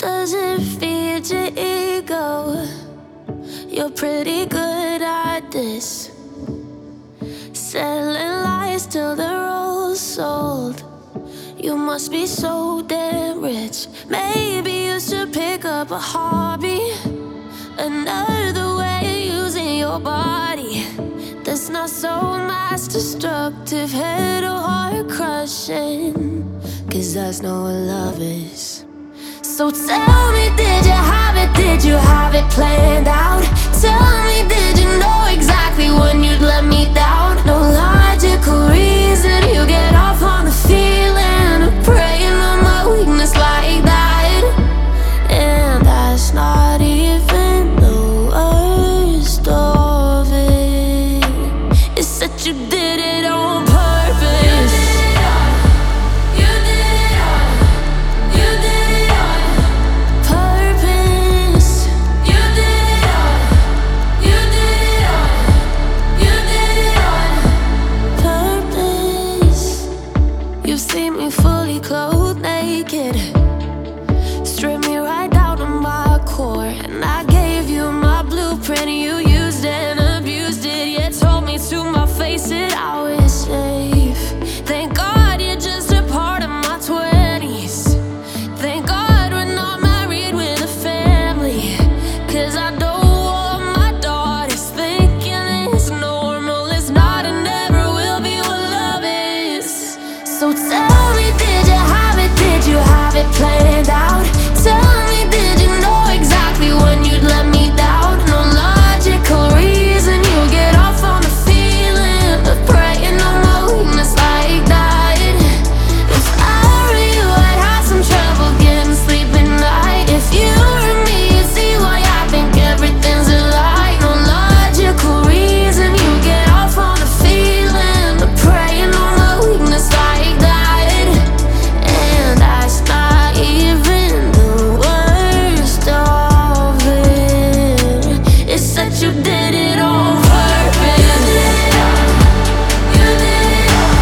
Does it feed your ego? You're pretty good at this, selling lies till they're all sold. You must be so damn rich. Maybe you should pick up a hobby, another way of using your body that's not so mass destructive, head or heart crushing, 'cause that's not what love is. So tell me, did you have it? Did you have it planned out? Tell me, did you know exactly when you'd let me down? No logical reason you get off on the feeling of preying on my weakness like that. And that's not even the worst of it. It's that you did it on purpose. You see me fully clothed, naked, strip me right down to my core, and I gave you my blueprint. You used and abused it, yet told me to my face that I was safe. Thank God you're just a part of my 20s. Thank God we're not married with a family, 'cause I don't want my daughters thinking it's normal. It's not and never will be what love is. So tell me, did you have it? Did you have it planned out? Tell me, did you know exactly when you'd let me down? No logical reason you get off on the feeling of preying on my weakness like that. If I were you, I'd have some trouble getting sleep at night. If you were me, you'd see why I think everything's a lie. No logical reason you get off on the feeling of preying on my weakness like that. And that's not even the worst of it. It's that you did it on purpose. You did it on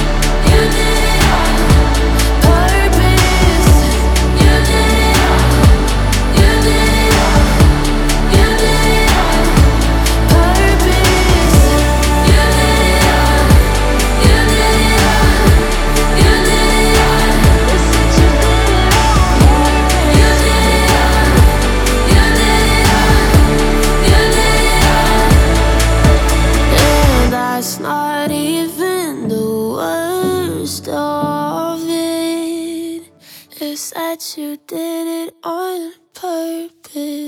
purpose. You did it on, you did it on, you did it on purpose. You did it on, you did it on, you did it on. It's that you did it on. You did it on, you did it on, you did it on. And that's not even the worst of it. It's that you did it on purpose.